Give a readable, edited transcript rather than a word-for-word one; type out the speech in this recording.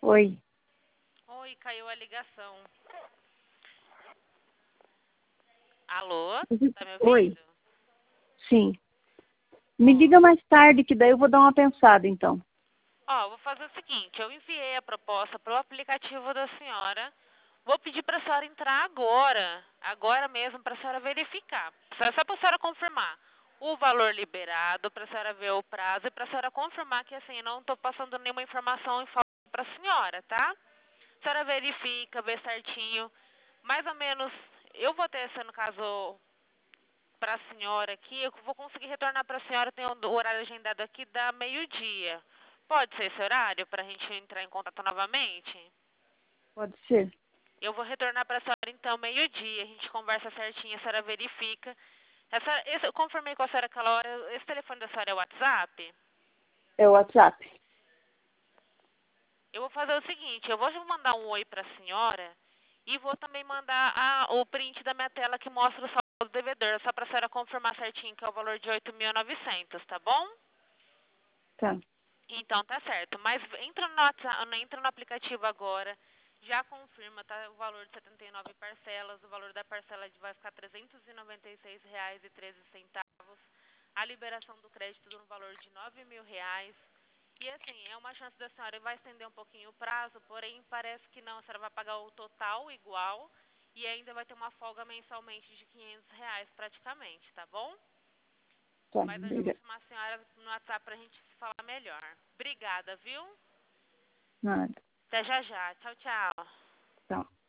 Oi. Oi, caiu a ligação. Alô? Tá me Oi. ouvindo? Sim. Me Oi. diga mais tarde, que daí eu vou dar uma pensada, então. Ó, vou fazer o seguinte, eu enviei a proposta pro aplicativo da senhora. Vou pedir pra senhora entrar agora mesmo, pra senhora verificar. Só pra senhora confirmar o valor liberado, pra senhora ver o prazo e pra senhora confirmar que assim, eu não tô passando nenhuma informação falsa pra senhora, tá? A senhora verifica, vê certinho. Mais ou menos, eu vou ter, se no caso, para a senhora aqui, eu vou conseguir retornar para a senhora, tem o horário agendado aqui da meio-dia. Pode ser esse horário para a gente entrar em contato novamente? Pode ser. Eu vou retornar para a senhora então meio-dia, a gente conversa certinho, a senhora verifica. Eu confirmei com a senhora aquela hora, esse telefone da senhora é o WhatsApp? É o WhatsApp. Eu vou fazer o seguinte, eu vou mandar um oi para a senhora e vou também mandar o print da minha tela que mostra o saldo do devedor, só para a senhora confirmar certinho que é o valor de 8.900, tá bom? Tá. Então tá certo, mas entra no WhatsApp, entra no aplicativo agora, já confirma, tá, o valor de 79 parcelas, o valor da parcela vai ficar R$ 396,13. A liberação do crédito no valor de R$ 9.000. E assim, é uma chance da senhora, vai estender um pouquinho o prazo, porém parece que não, a senhora vai pagar o total igual e ainda vai ter uma folga mensalmente de R$ 500 praticamente, tá bom? Tá. Mas eu já vou chamar a senhora no WhatsApp pra gente se falar melhor. Obrigada, viu? Nada. Até já já. Tchau, tchau. Tá.